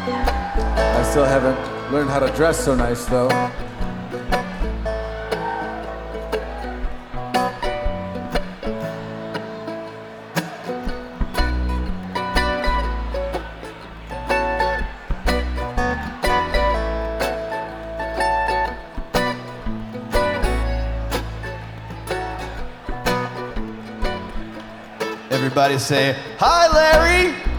I still haven't learned how to dress so nice, though. Everybody say, "Hi, Larry!"